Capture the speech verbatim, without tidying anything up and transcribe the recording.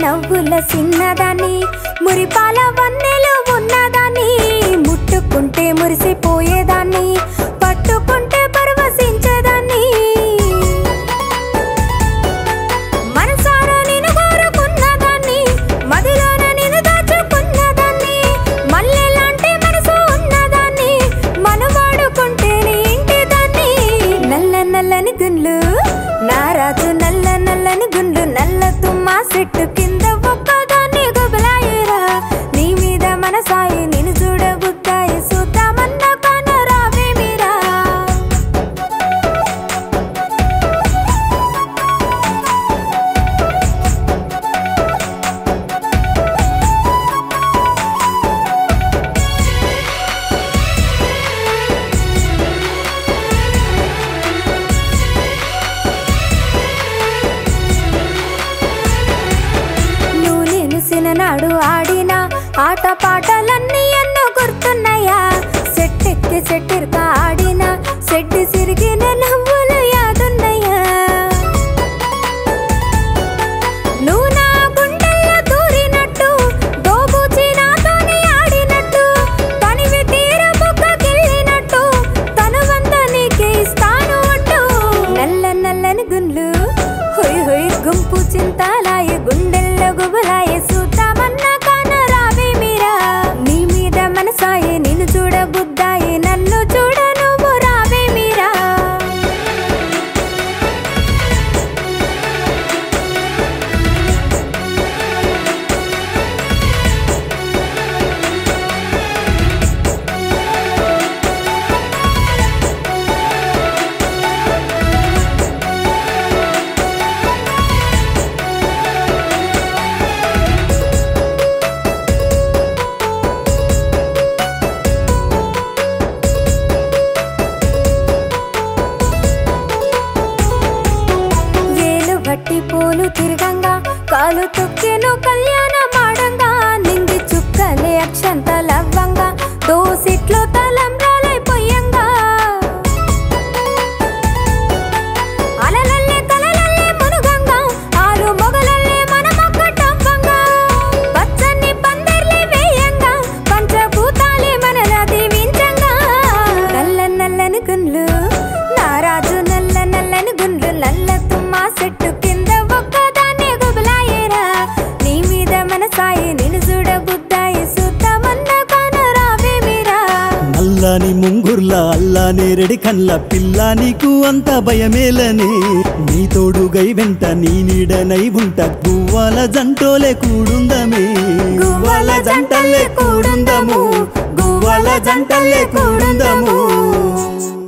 నవ్వుల సిన్నదాన్ని మురిపాల వన్నెలు ఉన్నదాన్ని ముట్టుకుంటే మురిసిపోయేదాన్ని పట్టుకుంటే పరవశించేదాన్ని మనసారా నిన్ను కోరుకున్నదాన్ని మదిలోన నిన్ను దాచుకున్నదాన్ని మల్లెలాంటి మనసు ఉన్నదాన్ని మనవాడుకుంటే నీ ఇంటిదాన్ని నల్ల నల్లని గుండ్లు నా రాజు నల్ల నల్లని గుండ్లు నల్ల తుమ్మ చెట్టు కింద ఒక్కదాన్ని గుబలాయిరా నీ మీద మనసాయి నిన్ను చూడబుద్దాయి చూద్దామన్న కాన రావే మీరా నాడు ఆడిన ఆట పాటలన్నీ ఎన్నో గుర్తున్నాయా సెట్టెక్కి సెట్టిర్క ఆడిన సెట్టి సిరిగిన నవ్వులు యాదున్నాయా నువ్వు నా గుండెల్లో దూరినట్టు దోబూచి నాతోనే ఆడినట్టు తనివి తీర బుగ్గకెళ్ళినట్టు తనువంత నీకే ఇస్తాను అంటూ నల్ల నల్లని గుండ్లు హొయ్ హొయ్ గుంపు చింతాలాయి గుండెల్లో గుబలాయి చూద్దామన్నా కాన రావే మీరా నీ మీద మనసాయి నిన్ను చూడబుద్దాయి నన్ను చూడ నువ్వు రావే మీరా గట్టి పూలు తిరగంగా కాలు తొక్కెను కళ్యాణ మాడంగా నింగి చుక్కలే అక్షంతలవ్వంగా దోసిట్లో తలంబ్రాలైపోయంగా అలలల్లే కలలల్లే మునుగంగా ఆలు మొగలల్లే మనమొక్కటవ్వంగా పచ్చని పందిర్లే వేయంగా పంచభూతాలే మనలా దీవించంగా నల్ల నల్లని గుండ్లు నా రాజు నల్ల నల్లని గుండ్లు నల్ల తుమ్మ చెట్టు కింద ఒక్కదాన్ని గుబలాయేరా నీ మీద మనసాయి నిన్ను చూడబుద్దాయి చూద్దామన్న కాన రావే మీరా నల్లని ముంగుర్ల అల్లానే రెడి కన్ల పిల్ల నీకు అంత భయమేలనే నీ తోడుగై వెంట నీ నీడనై ఉంట గువ్వల జంటోలే కూడుందమే గువ్వల జంటలే కూడుందము గువ్వల జంటలే కూడుందము